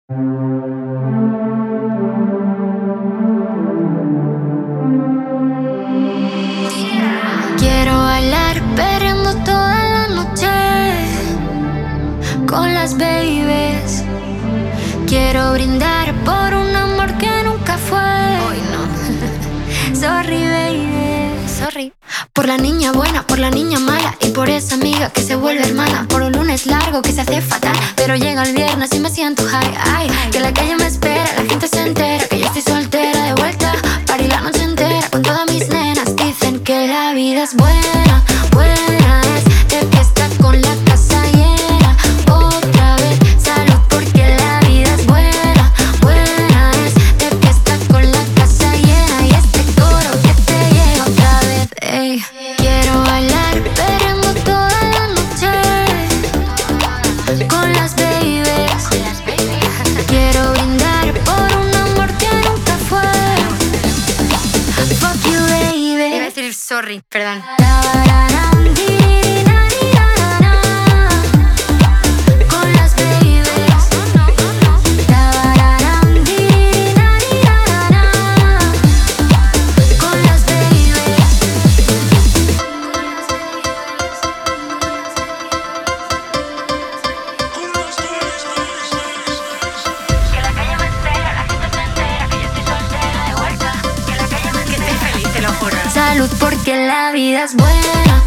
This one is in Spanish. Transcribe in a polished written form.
Quiero bailar perreando toda la noche con las babies. Quiero brindar por un amor que nunca fue. Hoy no. Sorry, baby. Sorry. Por la niña buena, por la niña mala y por esa amiga que se vuelve hermana. Por un lunes largo que se hace fatal, pero llega el viernes y me siento high. Ay, que la calle me espera, la gente se entera que yo estoy soltera de vuelta. Party la noche entera con todas mis nenas. Dicen que la vida es buena, buena es de fiesta con la casa llena. Otra vez, salud porque la vida es buena, buena es de fiesta con la casa llena. Y este coro que te llega otra vez, ey. Quiero bailar perreando toda la noche con las babies. Quiero brindar por un amor que nunca fue. Fuck you, baby. Iba a decir sorry, perdón. Con las babies. Con las babies. Que la calle me espera, la gente se entera que yo estoy soltera de vuelta. Que la calle me espera. Que estoy feliz, te lo juro. Salud porque la vida es buena.